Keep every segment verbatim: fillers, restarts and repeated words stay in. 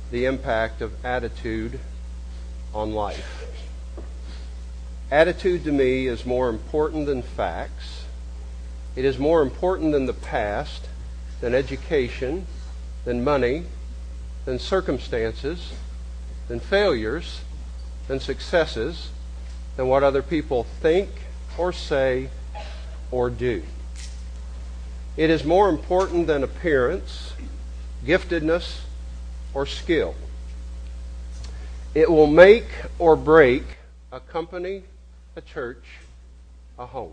the impact of attitude on life. Attitude to me is more important than facts. It is more important than the past, than education, than money, than circumstances, than failures, than successes, than what other people think or say or do. It is more important than appearance, giftedness, or skill. It will make or break a company, a church, a home.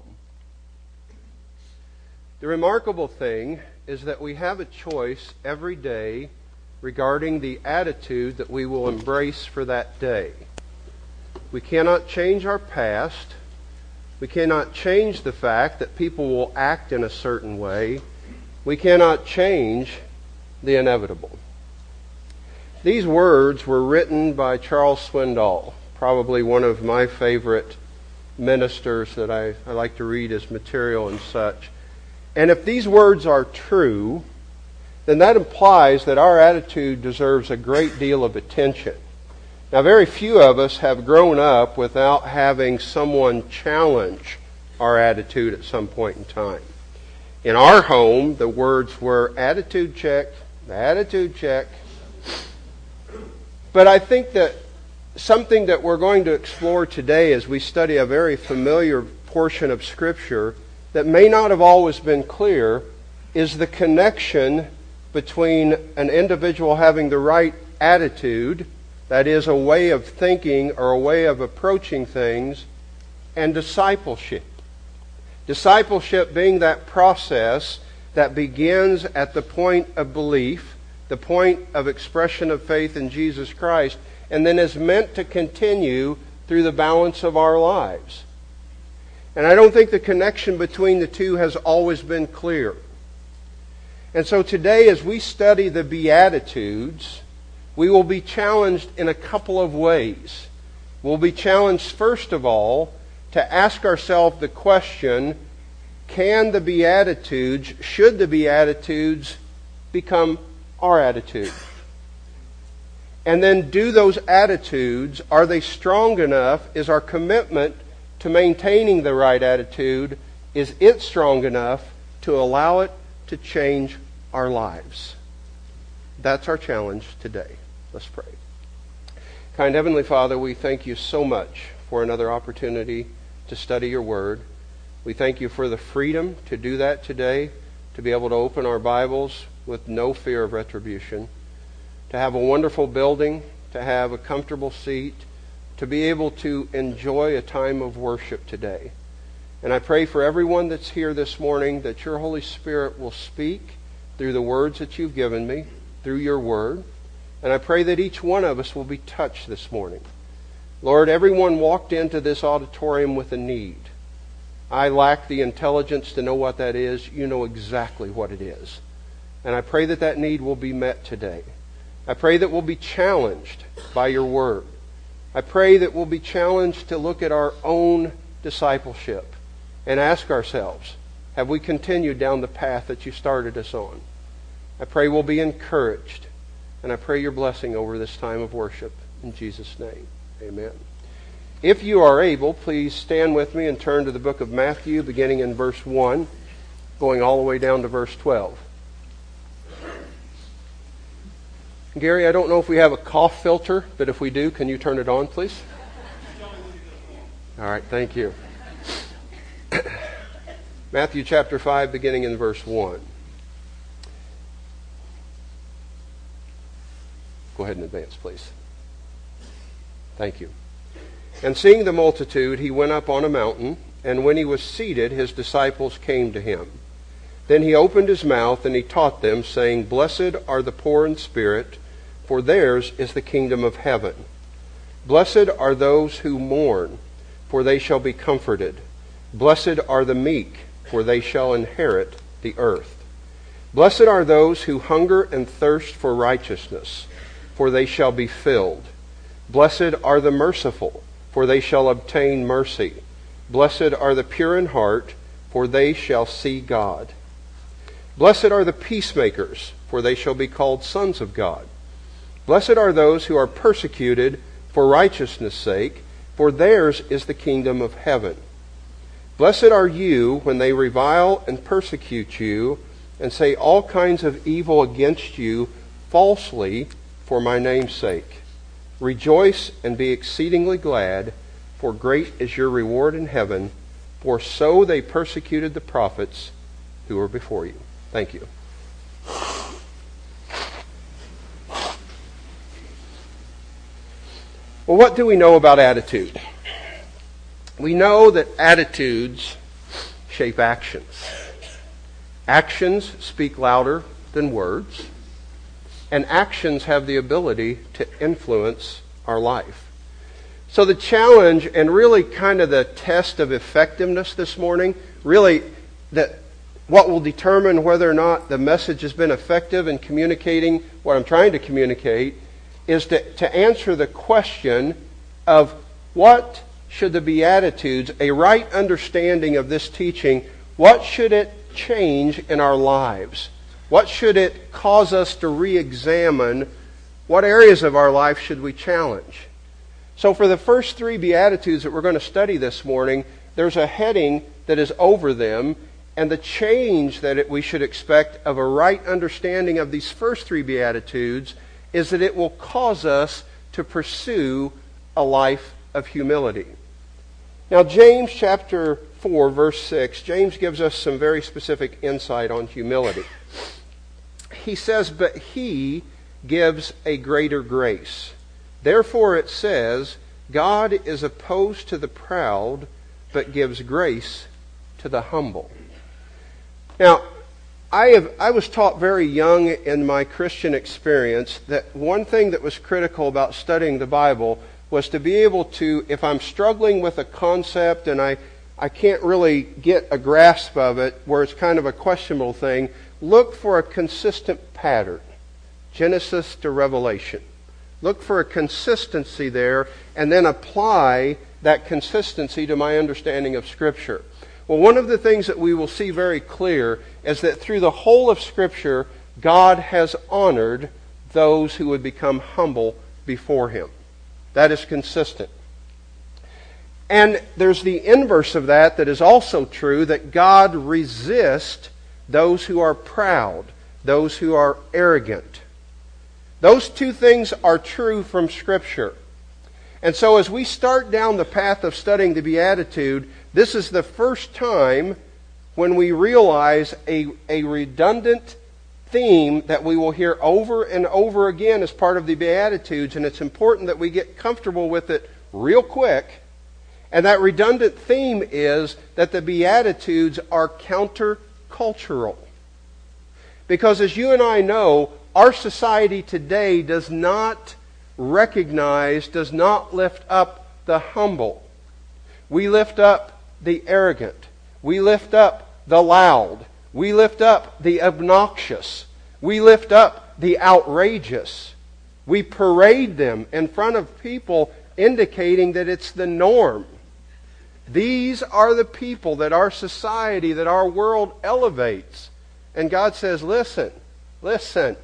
The remarkable thing is that we have a choice every day regarding the attitude that we will embrace for that day. We cannot change our past. We cannot change the fact that people will act in a certain way. We cannot change the inevitable. These words were written by Charles Swindoll, probably one of my favorite ministers that I, I like to read his material and such. And if these words are true, then that implies that our attitude deserves a great deal of attention. Now, very few of us have grown up without having someone challenge our attitude at some point in time. In our home, the words were attitude check, attitude check. But I think that something that we're going to explore today as we study a very familiar portion of Scripture that may not have always been clear is the connection between an individual having the right attitude, that is, a way of thinking or a way of approaching things, and discipleship. Discipleship being that process that begins at the point of belief, the point of expression of faith in Jesus Christ, and then is meant to continue through the balance of our lives. And I don't think the connection between the two has always been clear. And so today, as we study the Beatitudes, we will be challenged in a couple of ways. We'll be challenged, first of all, to ask ourselves the question, can the Beatitudes, should the Beatitudes become our attitude? And then do those attitudes, are they strong enough? Is our commitment to maintaining the right attitude, is it strong enough to allow it to change our lives? That's our challenge today. Let's pray. Kind Heavenly Father, we thank you so much for another opportunity to study your Word. We thank you for the freedom to do that today, to be able to open our Bibles with no fear of retribution, to have a wonderful building, to have a comfortable seat, to be able to enjoy a time of worship today. And I pray for everyone that's here this morning that your Holy Spirit will speak through the words that you've given me, through your Word. And I pray that each one of us will be touched this morning. Lord, everyone walked into this auditorium with a need. I lack the intelligence to know what that is. You know exactly what it is. And I pray that that need will be met today. I pray that we'll be challenged by your Word. I pray that we'll be challenged to look at our own discipleship and ask ourselves, have we continued down the path that you started us on? I pray we'll be encouraged. And I pray your blessing over this time of worship. In Jesus' name, amen. If you are able, please stand with me and turn to the book of Matthew, beginning in verse one, going all the way down to verse twelve. Gary, I don't know if we have a cough filter, but if we do, can you turn it on, please? All right, thank you. Matthew chapter five, beginning in verse one. Go ahead and advance, please. Thank you. And seeing the multitude, he went up on a mountain, and when he was seated, his disciples came to him. Then he opened his mouth, and he taught them, saying, Blessed are the poor in spirit, for theirs is the kingdom of heaven. Blessed are those who mourn, for they shall be comforted. Blessed are the meek, for they shall inherit the earth. Blessed are those who hunger and thirst for righteousness, for they shall be filled. Blessed are the merciful, for they shall obtain mercy. Blessed are the pure in heart, for they shall see God. Blessed are the peacemakers, for they shall be called sons of God. Blessed are those who are persecuted for righteousness' sake, for theirs is the kingdom of heaven. Blessed are you when they revile and persecute you, and say all kinds of evil against you falsely for my name's sake. Rejoice and be exceedingly glad, for great is your reward in heaven, for so they persecuted the prophets who were before you. Thank you. Well, what do we know about attitude? We know that attitudes shape actions. Actions speak louder than words, and actions have the ability to influence our life. So the challenge, and really kind of the test of effectiveness this morning, really that what will determine whether or not the message has been effective in communicating what I'm trying to communicate, is to, to answer the question of what should the Beatitudes, a right understanding of this teaching, what should it change in our lives? What should it cause us to re-examine? What areas of our life should we challenge? So for the first three Beatitudes that we're going to study this morning, there's a heading that is over them, and the change that it, we should expect of a right understanding of these first three Beatitudes is that it will cause us to pursue a life of humility. Now, James chapter four, verse six, James gives us some very specific insight on humility. He says, but he gives a greater grace. Therefore it says, God is opposed to the proud, but gives grace to the humble. Now, I have I was taught very young in my Christian experience that one thing that was critical about studying the Bible was to be able to, if I'm struggling with a concept and I, I can't really get a grasp of it, where it's kind of a questionable thing, look for a consistent pattern. Genesis to Revelation. Look for a consistency there, and then apply that consistency to my understanding of Scripture. Well, one of the things that we will see very clear is that through the whole of Scripture, God has honored those who would become humble before Him. That is consistent. And there's the inverse of that that is also true, that God resists those who are proud, those who are arrogant. Those two things are true from Scripture. And so as we start down the path of studying the Beatitude, this is the first time when we realize a, a redundant theme that we will hear over and over again as part of the Beatitudes, and it's important that we get comfortable with it real quick. And that redundant theme is that the Beatitudes are countercultural. Because as you and I know, our society today does not recognize, does not lift up the humble. We lift up the arrogant. We lift up the loud. We lift up the obnoxious. We lift up the outrageous. We parade them in front of people, indicating that it's the norm. These are the people that our society, that our world elevates. And God says, listen, listen.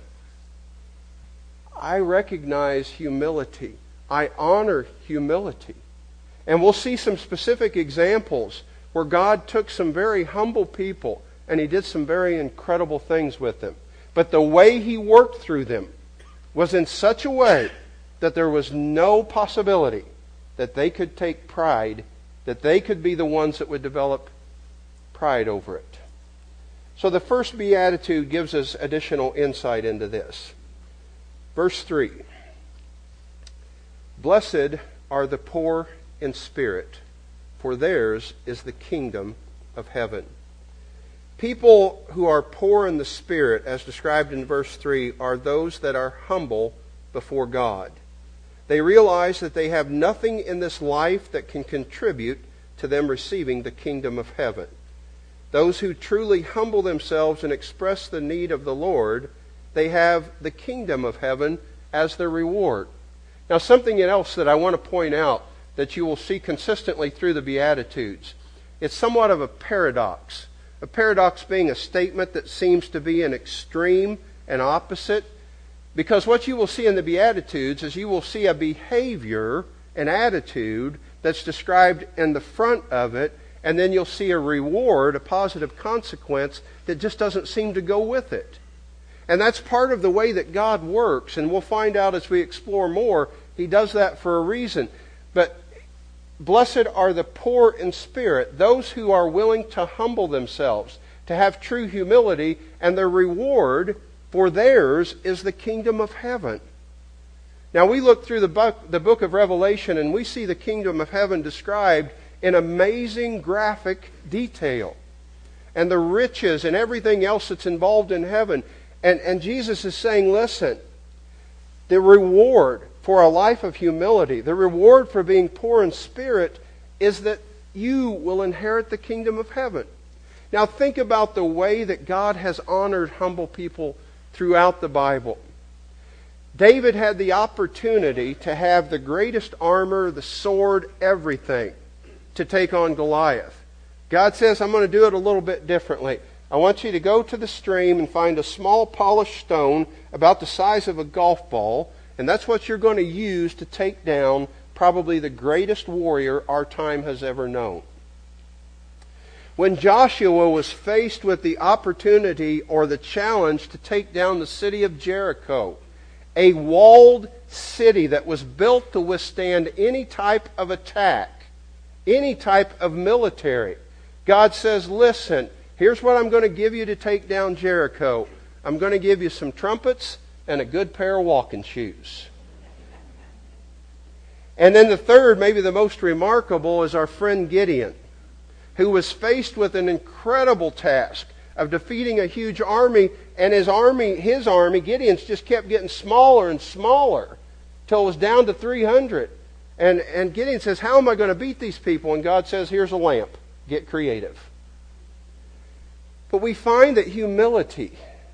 I recognize humility. I honor humility. And we'll see some specific examples where God took some very humble people and He did some very incredible things with them. But the way He worked through them was in such a way that there was no possibility that they could take pride, that they could be the ones that would develop pride over it. So the first Beatitude gives us additional insight into this. Verse three. Blessed are the poor in spirit, for theirs is the kingdom of heaven. People who are poor in the spirit, as described in verse three, are those that are humble before God. They realize that they have nothing in this life that can contribute to them receiving the kingdom of heaven. Those who truly humble themselves and express the need of the Lord, they have the kingdom of heaven as their reward. Now, something else that I want to point out that you will see consistently through the Beatitudes. It's somewhat of a paradox. A paradox being a statement that seems to be an extreme and opposite. Because what you will see in the Beatitudes is you will see a behavior, an attitude that's described in the front of it, and then you'll see a reward, a positive consequence that just doesn't seem to go with it. And that's part of the way that God works, and we'll find out as we explore more, He does that for a reason. But blessed are the poor in spirit, those who are willing to humble themselves, to have true humility, and their reward for theirs is the kingdom of heaven. Now we look through the book, the book of Revelation, and we see the kingdom of heaven described in amazing graphic detail. And the riches and everything else that's involved in heaven. And, and Jesus is saying, listen, the reward for a life of humility, the reward for being poor in spirit, is that you will inherit the kingdom of heaven. Now think about the way that God has honored humble people throughout the Bible. David had the opportunity to have the greatest armor, the sword, everything, to take on Goliath. God says, I'm going to do it a little bit differently. I want you to go to the stream and find a small polished stone about the size of a golf ball, and that's what you're going to use to take down probably the greatest warrior our time has ever known. When Joshua was faced with the opportunity or the challenge to take down the city of Jericho, a walled city that was built to withstand any type of attack, any type of military, God says, listen, here's what I'm going to give you to take down Jericho. I'm going to give you some trumpets and a good pair of walking shoes. And then the third, maybe the most remarkable, is our friend Gideon, who was faced with an incredible task of defeating a huge army, and his army, his army, Gideon's, just kept getting smaller and smaller till it was down to three hundred. And, and Gideon says, how am I going to beat these people? And God says, here's a lamp. Get creative. But we find that humility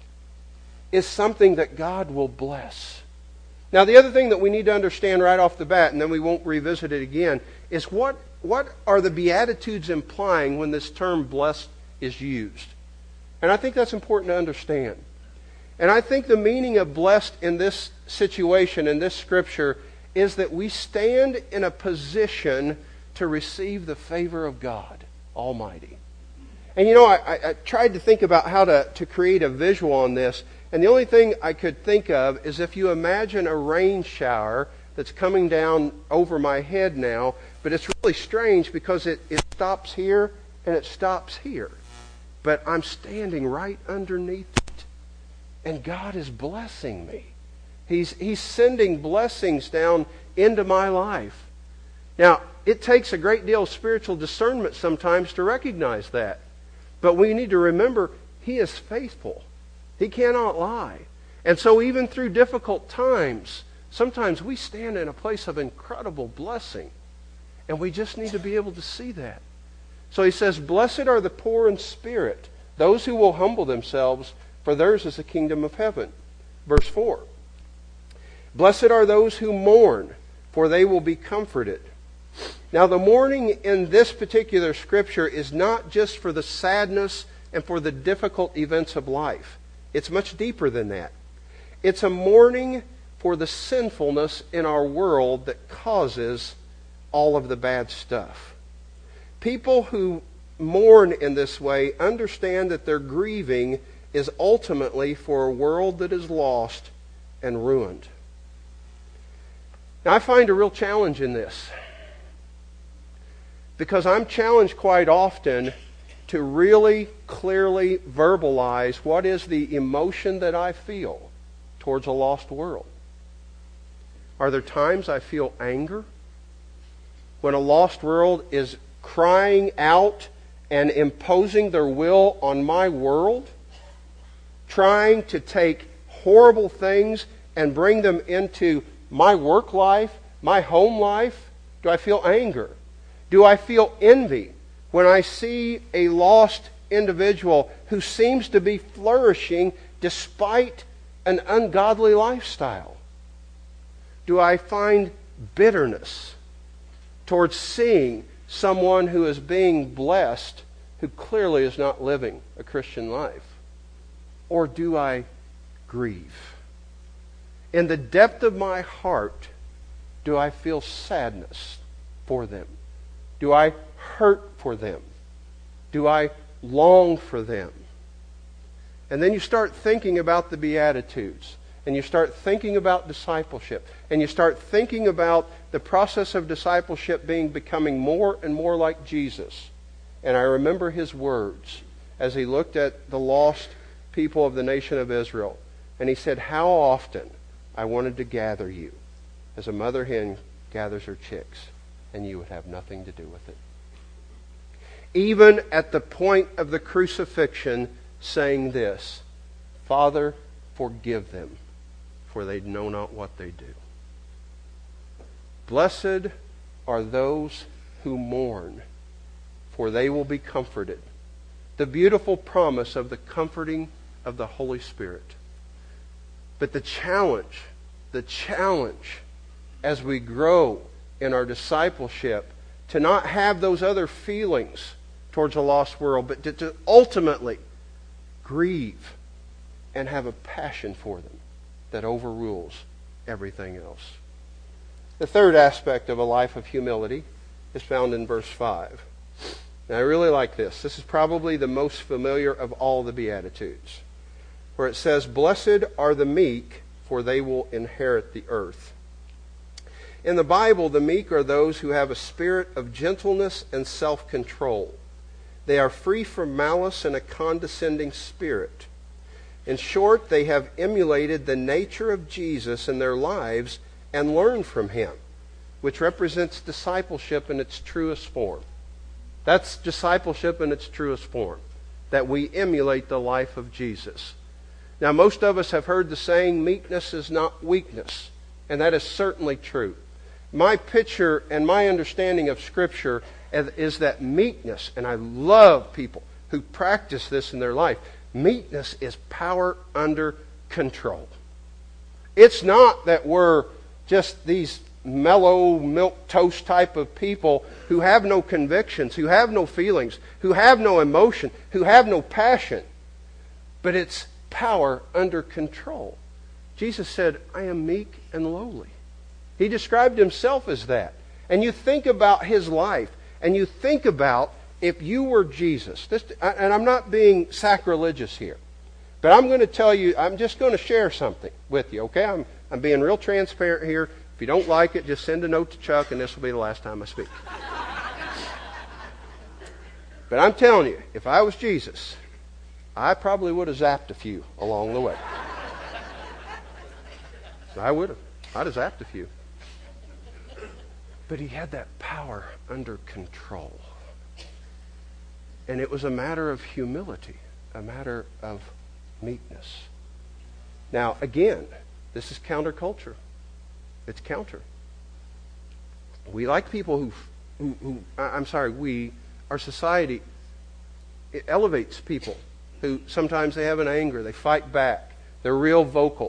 is something that God will bless. Now, the other thing that we need to understand right off the bat, and then we won't revisit it again, is what, what are the Beatitudes implying when this term blessed is used? And I think that's important to understand. And I think the meaning of blessed in this situation, in this scripture, is that we stand in a position to receive the favor of God Almighty. And you know, I, I, I tried to think about how to, to create a visual on this, and the only thing I could think of is if you imagine a rain shower that's coming down over my head now, but it's really strange because it, it stops here and it stops here. But I'm standing right underneath it, and God is blessing me. He's, he's sending blessings down into my life. Now, it takes a great deal of spiritual discernment sometimes to recognize that. But we need to remember, He is faithful. He cannot lie. And so even through difficult times, sometimes we stand in a place of incredible blessing. And we just need to be able to see that. So He says, blessed are the poor in spirit, those who will humble themselves, for theirs is the kingdom of heaven. Verse four. Blessed are those who mourn, for they will be comforted. Now, the mourning in this particular scripture is not just for the sadness and for the difficult events of life. It's much deeper than that. It's a mourning for the sinfulness in our world that causes all of the bad stuff. People who mourn in this way understand that their grieving is ultimately for a world that is lost and ruined. Now, I find a real challenge in this, because I'm challenged quite often to really clearly verbalize what is the emotion that I feel towards a lost world. Are there times I feel anger when a lost world is crying out and imposing their will on my world, trying to take horrible things and bring them into my work life, my home life? Do I feel anger? Do I feel envy when I see a lost individual who seems to be flourishing despite an ungodly lifestyle? Do I find bitterness towards seeing someone who is being blessed who clearly is not living a Christian life? Or do I grieve? In the depth of my heart, do I feel sadness for them? Do I hurt for them? Do I long for them? And then you start thinking about the Beatitudes, and you start thinking about discipleship, and you start thinking about the process of discipleship being becoming more and more like Jesus. And I remember his words as he looked at the lost people of the nation of Israel. And he said, how often I wanted to gather you as a mother hen gathers her chicks, and you would have nothing to do with it. Even at the point of the crucifixion, saying this, Father, forgive them, for they know not what they do. Blessed are those who mourn, for they will be comforted. The beautiful promise of the comforting of the Holy Spirit. But the challenge, the challenge as we grow in our discipleship, to not have those other feelings towards a lost world, but to, to ultimately grieve and have a passion for them that overrules everything else. The third aspect of a life of humility is found in verse five. Now I really like this. This is probably the most familiar of all the Beatitudes, where it says, Blessed are the meek, for they will inherit the earth. In the Bible, the meek are those who have a spirit of gentleness and self-control. They are free from malice and a condescending spirit. In short, they have emulated the nature of Jesus in their lives and learned from him, which represents discipleship in its truest form. That's discipleship in its truest form, that we emulate the life of Jesus. Now, most of us have heard the saying, meekness is not weakness, and that is certainly true. My picture and my understanding of Scripture is that meekness, and I love people who practice this in their life, meekness is power under control. It's not that we're just these mellow milquetoast type of people who have no convictions, who have no feelings, who have no emotion, who have no passion. But it's power under control. Jesus said, I am meek and lowly. He described himself as that. And you think about his life, and you think about if you were Jesus. This, and I'm not being sacrilegious here, but I'm going to tell you, I'm just going to share something with you, okay? I'm, I'm being real transparent here. If you don't like it, just send a note to Chuck, and this will be the last time I speak. But I'm telling you, if I was Jesus, I probably would have zapped a few along the way. I would have. I'd have zapped a few. But he had that power under control. And it was a matter of humility, a matter of meekness. Now, again, this is counterculture. It's counter. We like people who, who, who I'm sorry, we, our society, it elevates people who sometimes they have an anger, they fight back, they're real vocal.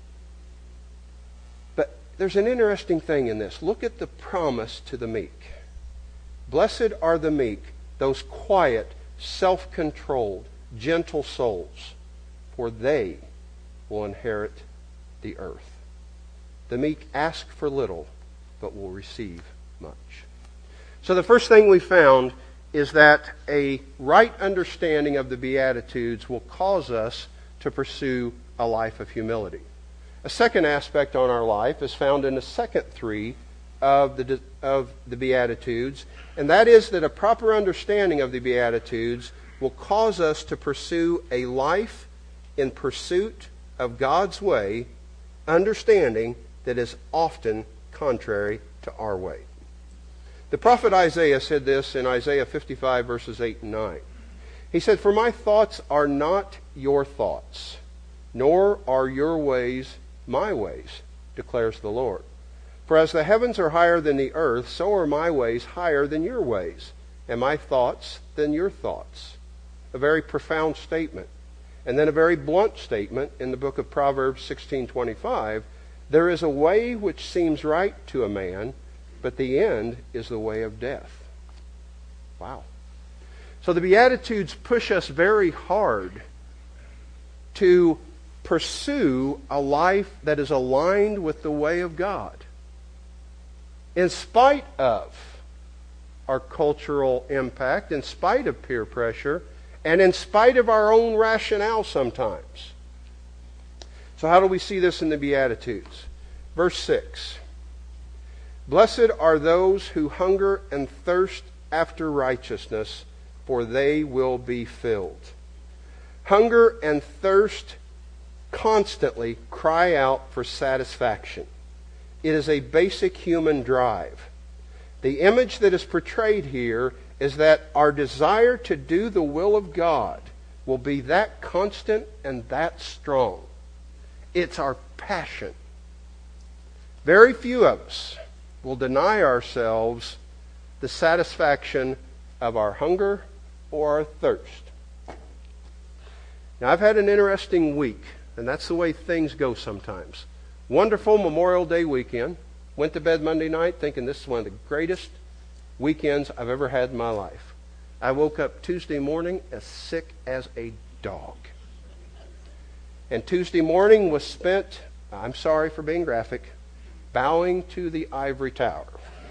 But there's an interesting thing in this. Look at the promise to the meek. Blessed are the meek, those quiet, self-controlled, gentle souls, for they will inherit the earth. The meek ask for little, but will receive much. So the first thing we found is that a right understanding of the Beatitudes will cause us to pursue a life of humility. A second aspect on our life is found in the second three of the, of the Beatitudes, and that is that a proper understanding of the Beatitudes will cause us to pursue a life in pursuit of God's way, understanding that is often contrary to our way. The prophet Isaiah said this in Isaiah fifty-five, verses eight and nine. He said, For my thoughts are not your thoughts, nor are your ways my ways, declares the Lord. For as the heavens are higher than the earth, so are my ways higher than your ways, and my thoughts than your thoughts. A very profound statement. And then a very blunt statement in the book of Proverbs sixteen twenty-five. There is a way which seems right to a man, but the end is the way of death. Wow. So the Beatitudes push us very hard to pursue a life that is aligned with the way of God, in spite of our cultural impact, in spite of peer pressure, and in spite of our own rationale sometimes. So how do we see this in the Beatitudes? Verse six. Blessed are those who hunger and thirst after righteousness, for they will be filled. Hunger and thirst constantly cry out for satisfaction. It is a basic human drive. The image that is portrayed here is that our desire to do the will of God will be that constant and that strong. It's our passion. Very few of us will deny ourselves the satisfaction of our hunger or our thirst. Now, I've had an interesting week, and that's the way things go sometimes. Wonderful Memorial Day weekend. Went to bed Monday night thinking this is one of the greatest weekends I've ever had in my life. I woke up Tuesday morning as sick as a dog. And Tuesday morning was spent, I'm sorry for being graphic, bowing to the ivory tower.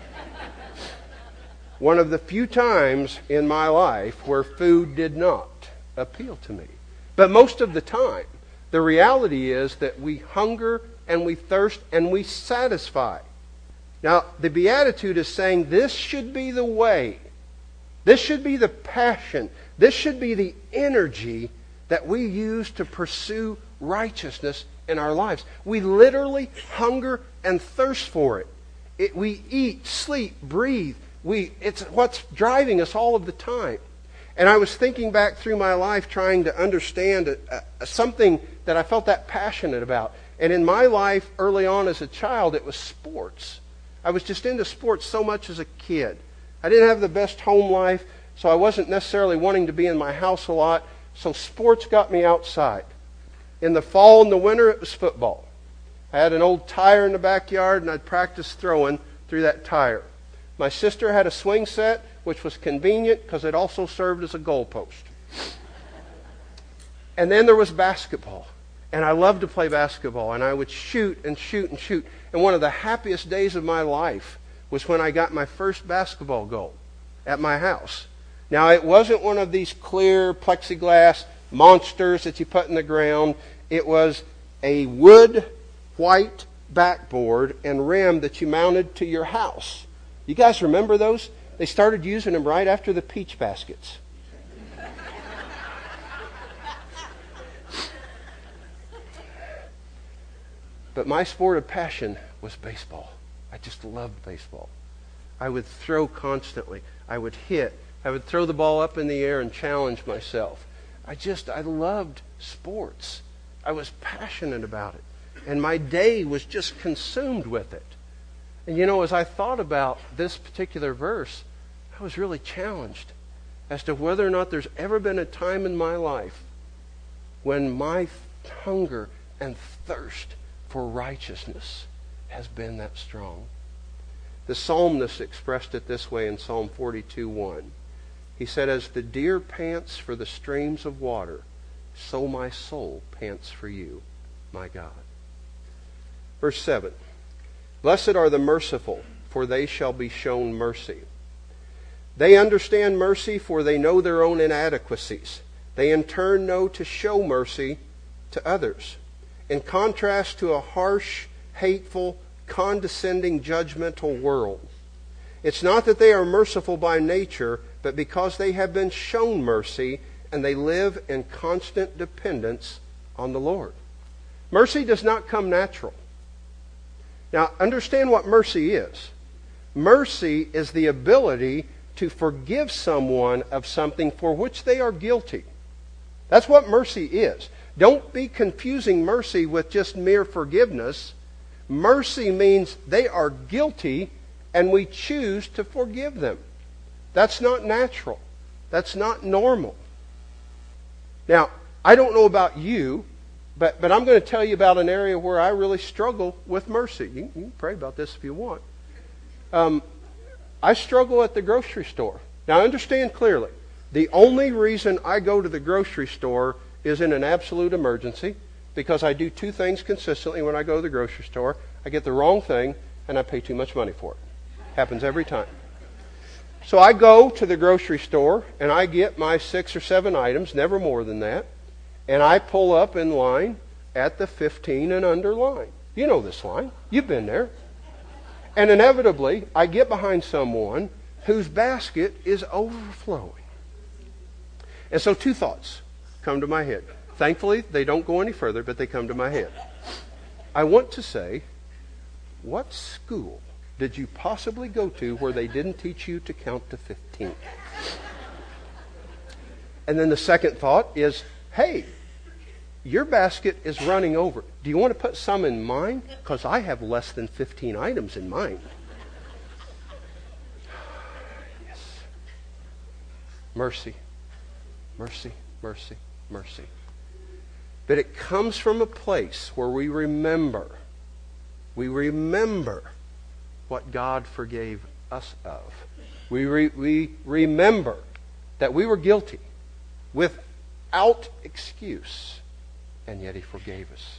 One of the few times in my life where food did not appeal to me. But most of the time, the reality is that we hunger and we thirst and we satisfy. Now, the Beatitude is saying this should be the way. This should be the passion. This should be the energy that we use to pursue righteousness in our lives. We literally hunger and thirst for it. it we eat, sleep, breathe. We, it's what's driving us all of the time. And I was thinking back through my life trying to understand a, a, something that I felt that passionate about. And in my life, early on as a child, it was sports. I was just into sports so much as a kid. I didn't have the best home life, so I wasn't necessarily wanting to be in my house a lot. So sports got me outside. In the fall and the winter, it was football. I had an old tire in the backyard, and I'd practice throwing through that tire. My sister had a swing set, which was convenient because it also served as a goalpost. And then there was basketball. And I loved to play basketball. And I would shoot and shoot and shoot. And one of the happiest days of my life was when I got my first basketball goal at my house. Now, it wasn't one of these clear plexiglass monsters that you put in the ground. It was a wood white backboard and rim that you mounted to your house. You guys remember those? They started using them right after the peach baskets. But my sport of passion was baseball. I just loved baseball. I would throw constantly. I would hit. I would throw the ball up in the air and challenge myself. I just, I loved sports. I was passionate about it. And my day was just consumed with it. And you know, as I thought about this particular verse, I was really challenged as to whether or not there's ever been a time in my life when my hunger and thirst for righteousness has been that strong. The psalmist expressed it this way in Psalm forty-two one. He said, as the deer pants for the streams of water, so my soul pants for you, my God. Verse seven. Blessed are the merciful, for they shall be shown mercy. They understand mercy, for they know their own inadequacies. They in turn know to show mercy to others. In contrast to a harsh, hateful, condescending, judgmental world. It's not that they are merciful by nature, but because they have been shown mercy and they live in constant dependence on the Lord. Mercy does not come natural. Now, understand what mercy is. Mercy is the ability to forgive someone of something for which they are guilty. That's what mercy is. Don't be confusing mercy with just mere forgiveness. Mercy means they are guilty and we choose to forgive them. That's not natural. That's not normal. Now, I don't know about you, but, but I'm going to tell you about an area where I really struggle with mercy. You, you can pray about this if you want. Um, I struggle at the grocery store. Now, understand clearly, the only reason I go to the grocery store is in an absolute emergency. because I do two things consistently when I go to the grocery store. I get the wrong thing, and I pay too much money for it. Happens every time. So I go to the grocery store, and I get my six or seven items, never more than that, and I pull up in line at the fifteen and under line. You know this line. You've been there. And inevitably, I get behind someone whose basket is overflowing. And so two thoughts come to my head. Thankfully, they don't go any further, but they come to my head. I want to say, what school did you possibly go to where they didn't teach you to count to fifteen? And then the second thought is, hey, your basket is running over. Do you want to put some in mine? Because I have less than fifteen items in mine. Yes. Mercy, mercy, mercy, mercy. But it comes from a place where we remember, we remember what God forgave us of. We, re, we remember that we were guilty without excuse, and yet He forgave us.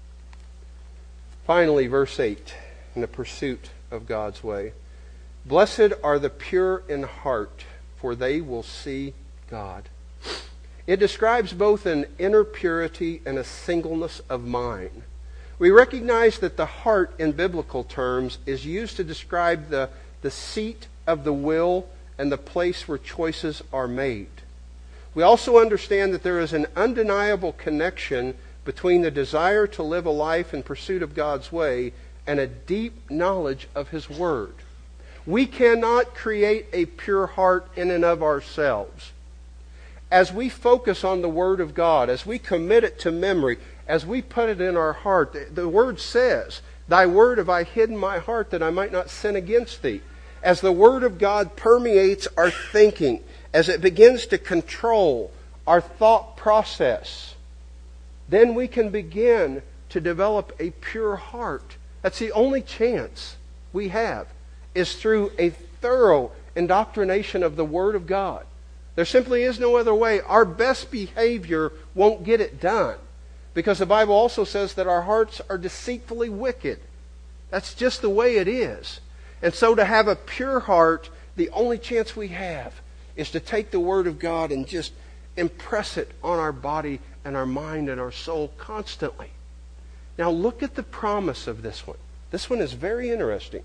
Finally, verse eight, in the pursuit of God's way. Blessed are the pure in heart, for they will see God. It describes both an inner purity and a singleness of mind. We recognize that the heart in biblical terms is used to describe the, the seat of the will and the place where choices are made. We also understand that there is an undeniable connection between the desire to live a life in pursuit of God's way and a deep knowledge of His Word. We cannot create a pure heart in and of ourselves. As we focus on the Word of God, as we commit it to memory, as we put it in our heart, the, the Word says, Thy Word have I hid in my heart that I might not sin against Thee. As the Word of God permeates our thinking, as it begins to control our thought process, then we can begin to develop a pure heart. That's the only chance we have, is through a thorough indoctrination of the Word of God. There simply is no other way. Our best behavior won't get it done, because the Bible also says that our hearts are deceitfully wicked. That's just the way it is. And so to have a pure heart, the only chance we have is to take the Word of God and just impress it on our body and our mind and our soul constantly. Now look at the promise of this one. This one is very interesting.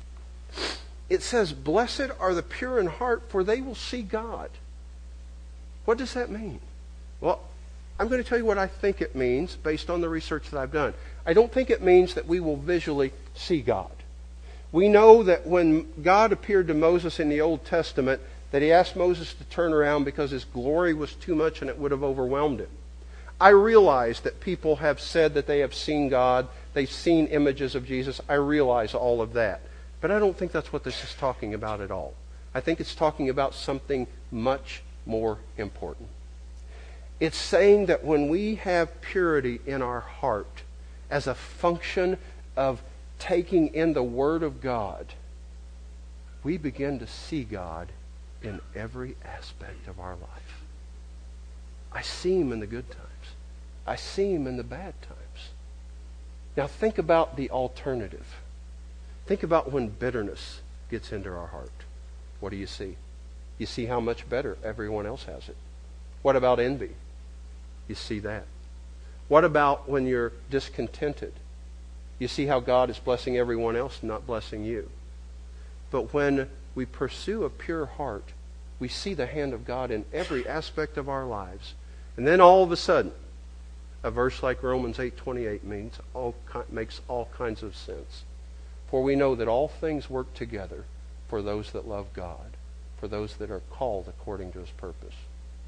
It says, Blessed are the pure in heart, for they will see God. What does that mean? Well, I'm going to tell you what I think it means based on the research that I've done. I don't think it means that we will visually see God. We know that when God appeared to Moses in the Old Testament, that He asked Moses to turn around because His glory was too much and it would have overwhelmed him. I realize that people have said that they have seen God, they've seen images of Jesus. I realize all of that. But I don't think that's what this is talking about at all. I think it's talking about something much more important. It's saying that when we have purity in our heart as a function of taking in the Word of God, we begin to see God in every aspect of our life. I see Him in the good times. I see Him in the bad times. Now think about the alternative. Think about when bitterness gets into our heart. What do you see? You see how much better everyone else has it. What about envy? You see that. What about when you're discontented? You see how God is blessing everyone else and not blessing you. But when we pursue a pure heart, we see the hand of God in every aspect of our lives. And then all of a sudden, a verse like Romans eight twenty-eight means all, makes all kinds of sense. For we know that all things work together for those that love God, for those that are called according to His purpose.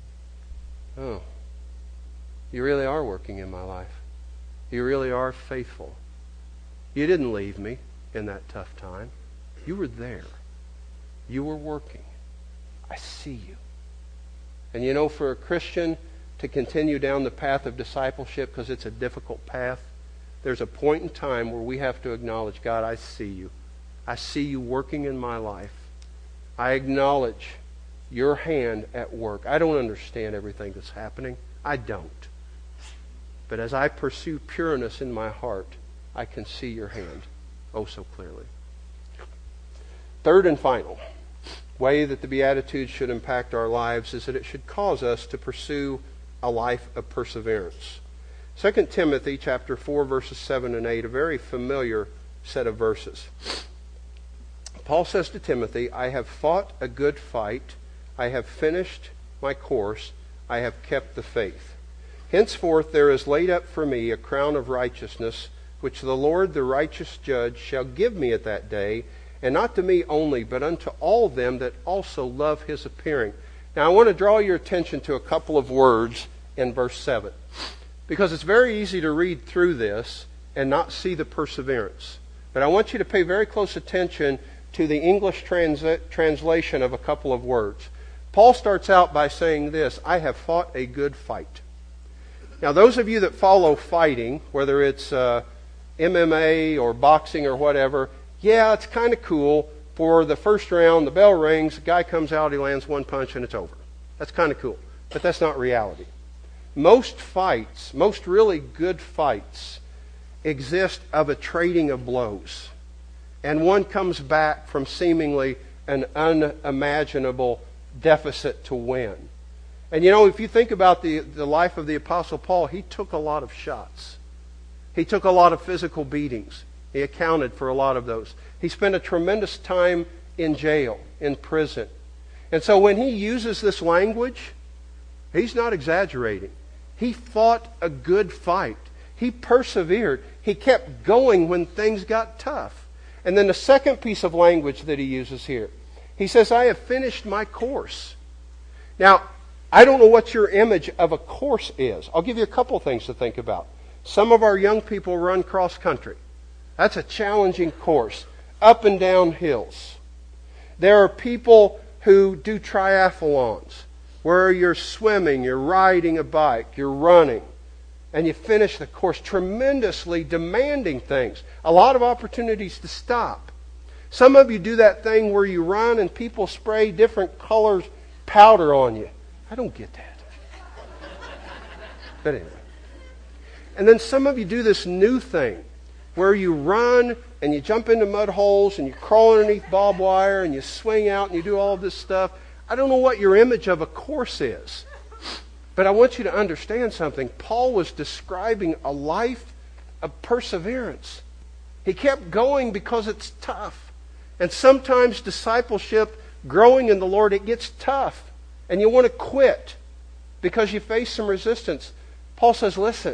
Oh, you really are working in my life. You really are faithful. You didn't leave me in that tough time. You were there. You were working. I see you. And you know, for a Christian to continue down the path of discipleship, because it's a difficult path, there's a point in time where we have to acknowledge, God, I see you. I see you working in my life. I acknowledge your hand at work. I don't understand everything that's happening. I don't. But as I pursue pureness in my heart, I can see your hand oh so clearly. Third and final way that the Beatitudes should impact our lives is that it should cause us to pursue a life of perseverance. Second Timothy chapter four, verses seven and eight, a very familiar set of verses. Paul says to Timothy, I have fought a good fight, I have finished my course, I have kept the faith. Henceforth there is laid up for me a crown of righteousness, which the Lord the righteous judge shall give me at that day, and not to me only, but unto all them that also love his appearing. Now I want to draw your attention to a couple of words in verse seven, because it's very easy to read through this and not see the perseverance. But I want you to pay very close attention to the English trans- translation of a couple of words. Paul starts out by saying this, I have fought a good fight. Now those of you that follow fighting, whether it's uh, M M A or boxing or whatever, yeah, it's kind of cool. For the first round, the bell rings, the guy comes out, he lands one punch, and it's over. That's kind of cool. But that's not reality. Most fights, most really good fights, exist of a trading of blows. And one comes back from seemingly an unimaginable deficit to win. And you know, if you think about the, the life of the Apostle Paul, he took a lot of shots. He took a lot of physical beatings. He accounted for a lot of those. He spent a tremendous time in jail, in prison. And so when he uses this language, he's not exaggerating. He fought a good fight. He persevered. He kept going when things got tough. And then the second piece of language that he uses here, he says, I have finished my course. Now, I don't know what your image of a course is. I'll give you a couple things to think about. Some of our young people run cross country. That's a challenging course, up and down hills. There are people who do triathlons, where you're swimming, you're riding a bike, you're running, and you finish the course. Tremendously demanding things. A lot of opportunities to stop. Some of you do that thing where you run and people spray different colors powder on you. I don't get that. But anyway. And then some of you do this new thing where you run and you jump into mud holes and you crawl underneath barbed wire and you swing out and you do all of this stuff. I don't know what your image of a course is. But I want you to understand something. Paul was describing a life of perseverance. He kept going because it's tough. And sometimes discipleship, growing in the Lord, it gets tough. And you want to quit because you face some resistance. Paul says, listen,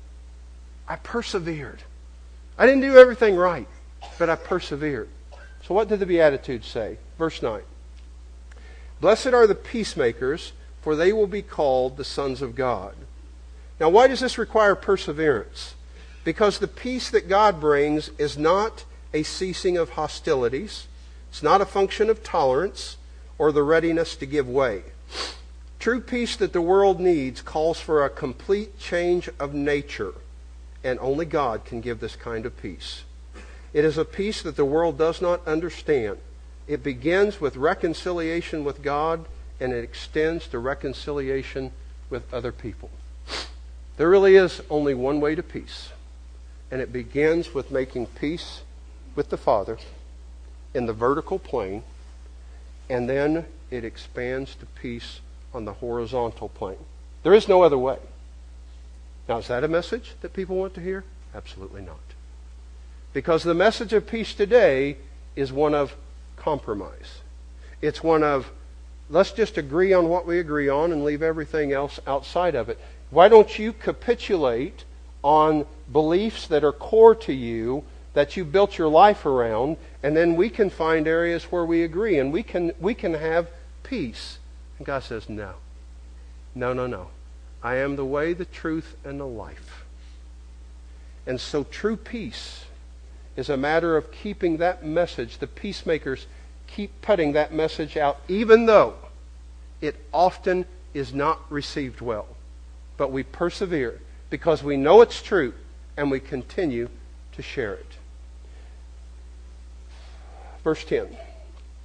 I persevered. I didn't do everything right, but I persevered. So what did the Beatitudes say? Verse nine. Blessed are the peacemakers, for they will be called the sons of God. Now, why does this require perseverance? Because the peace that God brings is not a ceasing of hostilities. It's not a function of tolerance or the readiness to give way. True peace that the world needs calls for a complete change of nature, and only God can give this kind of peace. It is a peace that the world does not understand. It begins with reconciliation with God, and it extends to reconciliation with other people. There really is only one way to peace, and it begins with making peace with the Father in the vertical plane, and then it expands to peace on the horizontal plane. There is no other way. Now, is that a message that people want to hear? Absolutely not. Because the message of peace today is one of compromise. It's one of, let's just agree on what we agree on and leave everything else outside of it. Why don't you capitulate on beliefs that are core to you, that you built your life around, and then we can find areas where we agree, and we can we can have peace. And God says, no. No, no, no. I am the way, the truth, and the life. And so true peace is a matter of keeping that message. The peacemakers keep putting that message out, even though it often is not received well. But we persevere because we know it's true, and we continue to share it. Verse ten.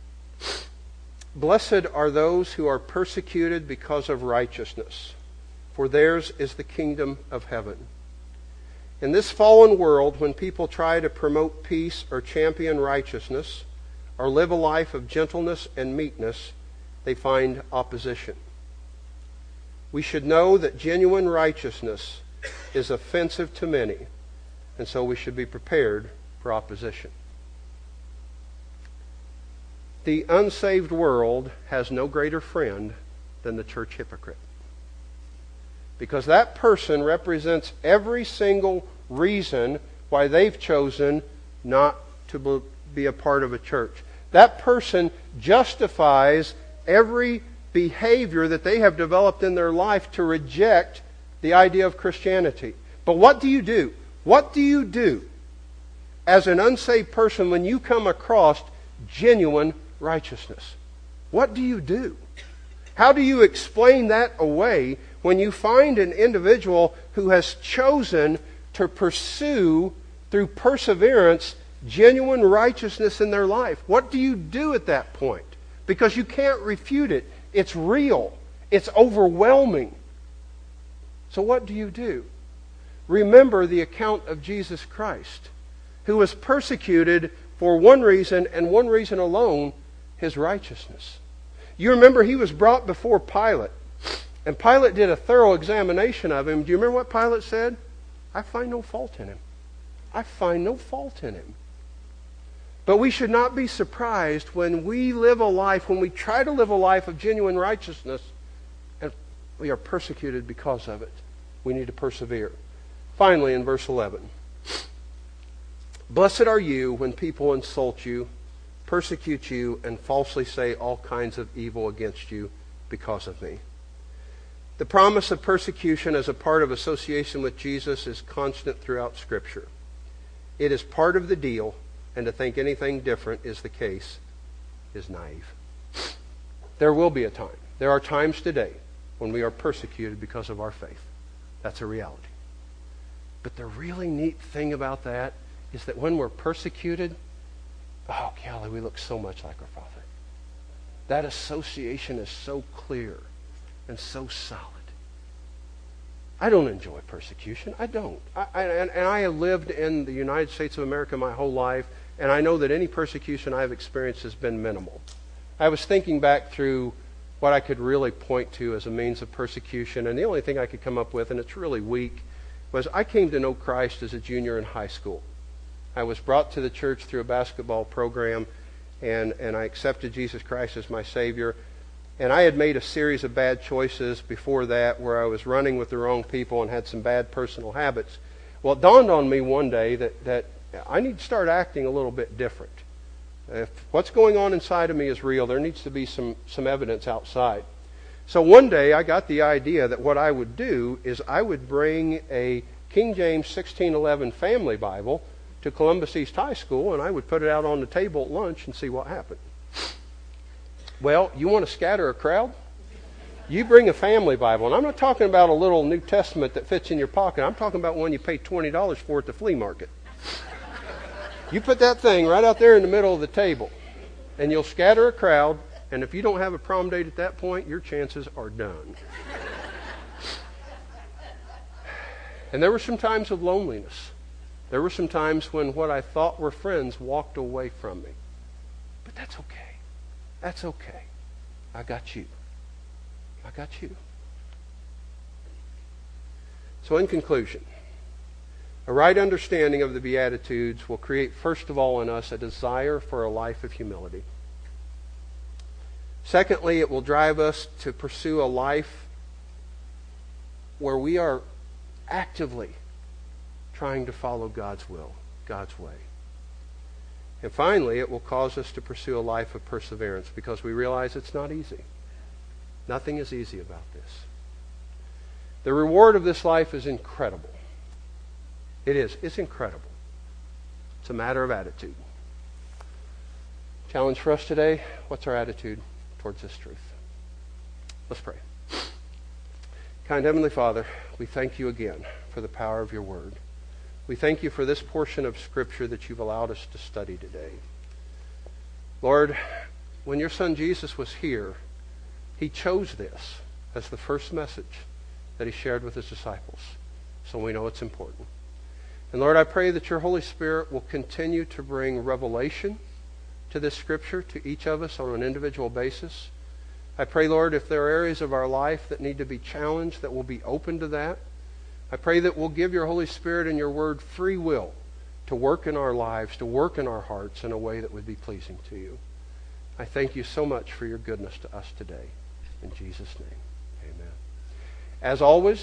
Blessed are those who are persecuted because of righteousness, for theirs is the kingdom of heaven. In this fallen world, when people try to promote peace or champion righteousness or live a life of gentleness and meekness, they find opposition. We should know that genuine righteousness is offensive to many, and so we should be prepared for opposition. The unsaved world has no greater friend than the church hypocrite, because that person represents every single reason why they've chosen not to be a part of a church. That person justifies every behavior that they have developed in their life to reject the idea of Christianity. But what do you do? What do you do as an unsaved person when you come across genuine righteousness? What do you do? How do you explain that away when you find an individual who has chosen to pursue, through perseverance, genuine righteousness in their life? What do you do at that point? Because you can't refute it. It's real. It's overwhelming. So what do you do? Remember the account of Jesus Christ, who was persecuted for one reason and one reason alone, his righteousness. You remember he was brought before Pilate, and Pilate did a thorough examination of him. Do you remember what Pilate said? I find no fault in him. I find no fault in him. But we should not be surprised when we live a life, when we try to live a life of genuine righteousness, and we are persecuted because of it. We need to persevere. Finally, in verse eleven, blessed are you when people insult you, persecute you, and falsely say all kinds of evil against you because of me. The promise of persecution as a part of association with Jesus is constant throughout Scripture. It is part of the deal, and to think anything different is the case is naive. There will be a time. There are times today when we are persecuted because of our faith. That's a reality. But the really neat thing about that is that when we're persecuted, oh, golly, we look so much like our Father. That association is so clear and so solid. I don't enjoy persecution. I don't. I, I, and, and I have lived in the United States of America my whole life, and I know that any persecution I've experienced has been minimal. I was thinking back through what I could really point to as a means of persecution, and the only thing I could come up with, and it's really weak, was I came to know Christ as a junior in high school. I was brought to the church through a basketball program, and, and I accepted Jesus Christ as my Savior. And I had made a series of bad choices before that where I was running with the wrong people and had some bad personal habits. Well, it dawned on me one day that, that I need to start acting a little bit different. If what's going on inside of me is real, there needs to be some, some evidence outside. So one day I got the idea that what I would do is I would bring a King James sixteen eleven Family Bible to Columbus East High School, and I would put it out on the table at lunch and see what happened. Well, you want to scatter a crowd? You bring a Family Bible, and I'm not talking about a little New Testament that fits in your pocket. I'm talking about one you pay twenty dollars for at the flea market. You put that thing right out there in the middle of the table, and you'll scatter a crowd, and if you don't have a prom date at that point, your chances are done. And there were some times of loneliness. There were some times when what I thought were friends walked away from me. But that's okay. That's okay. I got you. I got you. So in conclusion, a right understanding of the Beatitudes will create, first of all, in us a desire for a life of humility. Secondly, it will drive us to pursue a life where we are actively trying to follow God's will, God's way. And finally, it will cause us to pursue a life of perseverance because we realize it's not easy. Nothing is easy about this. The reward of this life is incredible. It is. It's incredible. It's a matter of attitude. Challenge for us today, what's our attitude towards this truth? Let's pray. Kind Heavenly Father, we thank you again for the power of your word. We thank you for this portion of Scripture that you've allowed us to study today. Lord, when your Son Jesus was here, he chose this as the first message. that he shared with his disciples. So we know it's important. And Lord, I pray that your Holy Spirit will continue to bring revelation to this Scripture to each of us on an individual basis. I pray, Lord, if there are areas of our life that need to be challenged, that we'll be open to that. I pray that we'll give your Holy Spirit and your Word free will to work in our lives, to work in our hearts in a way that would be pleasing to you. I thank you so much for your goodness to us today. In Jesus' name, amen. As always,